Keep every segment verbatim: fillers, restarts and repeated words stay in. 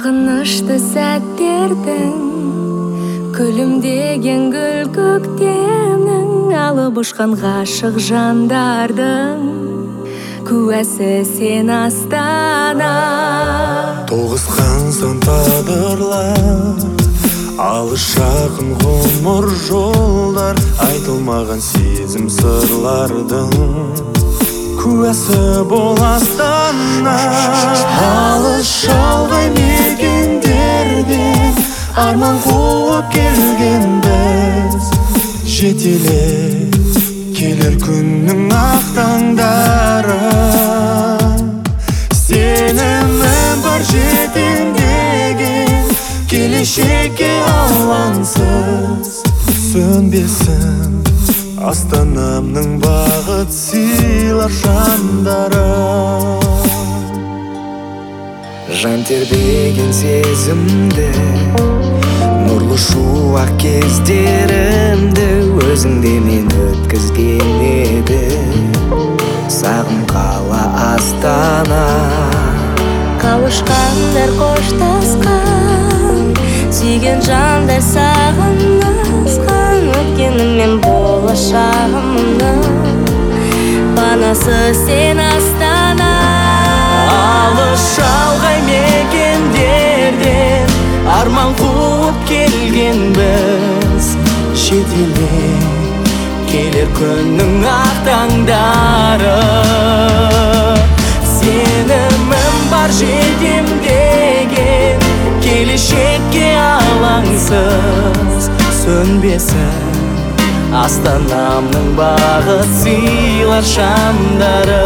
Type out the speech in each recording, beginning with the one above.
сағынышты сәттердің, күлімдеген гүл көктемнің, алып ұшқан ғашық жандардың куәсі сен Астана. Тоғысқан сан тағдырлар, алыс жақын ғұмыр жолдар, айтылмаған сезім сырлардың куәсі бол Астана. Алыс шалғай мекендерден арман қуып келген біз, жетелеп келер күннің ақ таңдары. Сенімім бар жетем деген, келешекке алаңсыз сөнбесін Астанамның бақыт сыйлар шамдары. Жан тербеген сезімді, нұрлы шуақ кездерімді өзіңде мен өткізген еді. Сағым қала Астана. Қауышқандар қоштасқан, сүйген жандар сағынысқан, өткеніммен болашағымның панасы сен Астана. Алыс шалғай мекендерден арман қуып келген біз, жетелеп келер күннің ақ таңдары. Сенімім бар жетем деген, келешекке алаңсыз сөнбесін Астанамның бақыт сыйлар шамдары.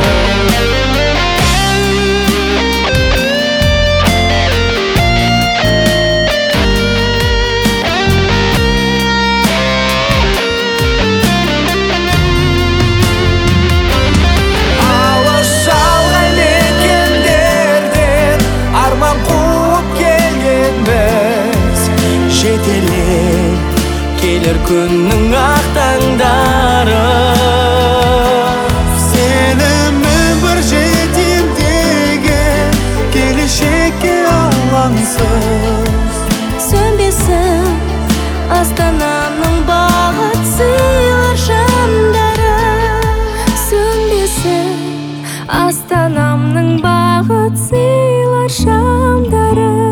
Келер күннің ақ таңдары. Сенімім бір жетем деген, келешекке алаңсыз сөнбесін Астанамның бақыт сыйлар шамдары. Сөнбесін Астанамның бақыт сыйлар шамдары.